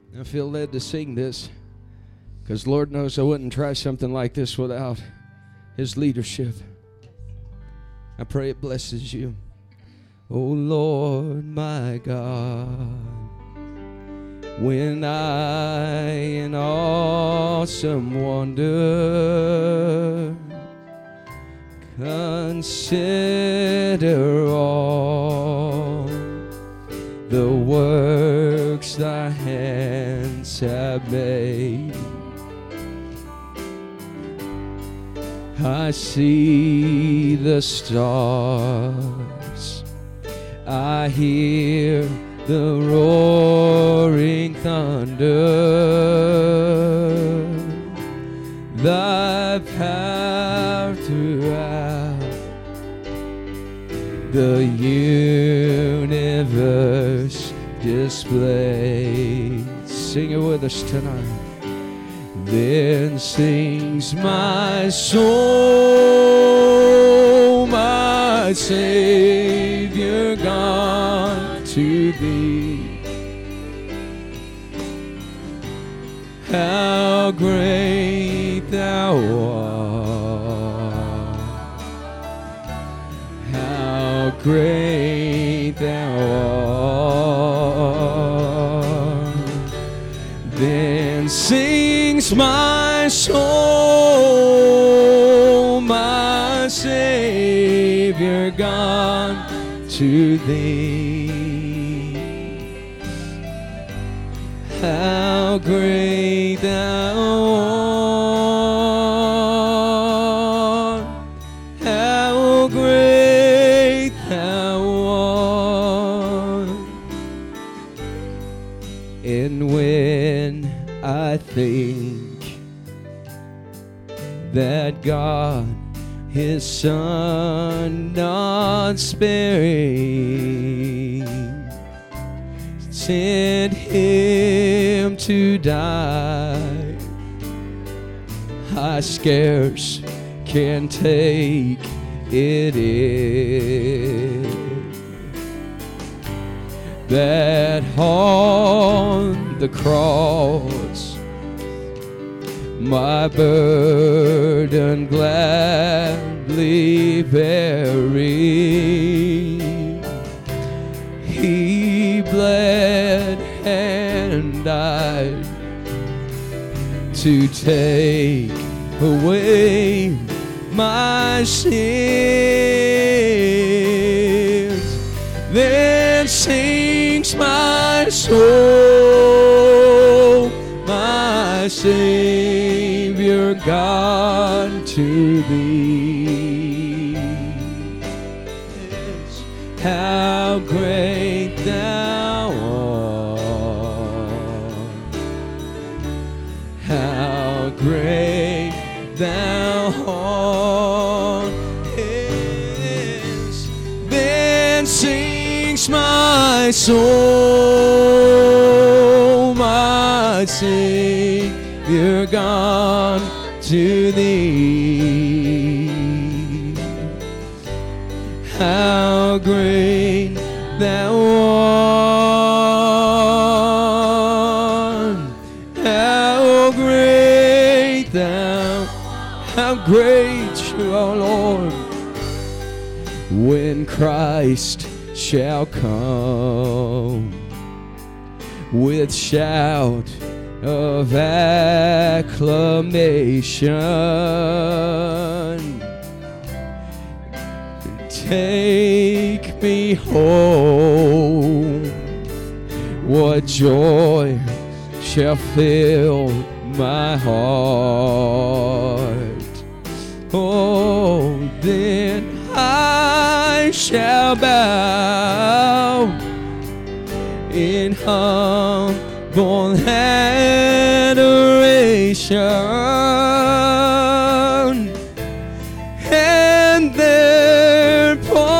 I feel led to sing this because Lord knows I wouldn't try something like this without His leadership. I pray it blesses you. Oh Lord, my God, when I in awesome wonder consider all the works thy hands have made, I see the stars, I hear the roaring thunder, thy power throughout the universe displayed. Sing it with us tonight. Then sings my soul, my Savior gone to thee. How great thou art, how great thou art. Then sings my soul, my Savior gone to thee. How great thou art, how great thou art. And when I think that God His Son not sparing sent Him to die, I scarce can take it in, that on the cross my burden gladly bearing, He bled and died to take away my sins. Then sings my soul, my Savior God to thee. Yes. How great thou art, how great thou art. Yes. Then sings my soul, my Savior gone to thee. How great thou art, how great thou, how great you are, Lord. When Christ shall come with shout of acclamation, take me home, what joy shall fill my heart. Oh, then I shall bow in humble adoration, and there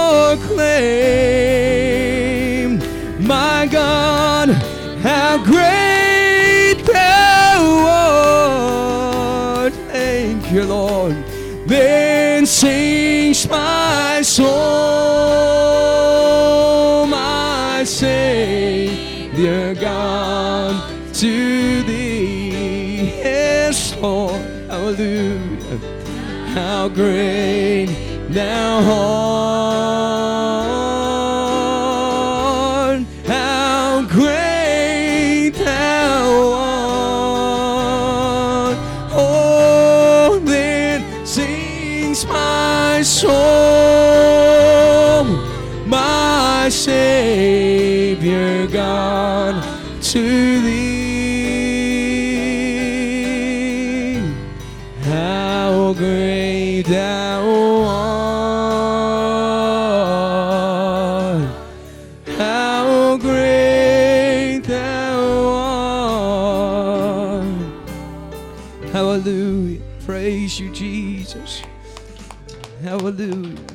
proclaim, my God, how great thou art. Thank you, Lord. Then sings my soul, my Savior God to thee. Yes, Lord, hallelujah. How great thou art, how great thou art. Oh, then sings my soul, my Savior God, to thee. How great thou art, how great thou art. Hallelujah. Praise you, Jesus. Hallelujah.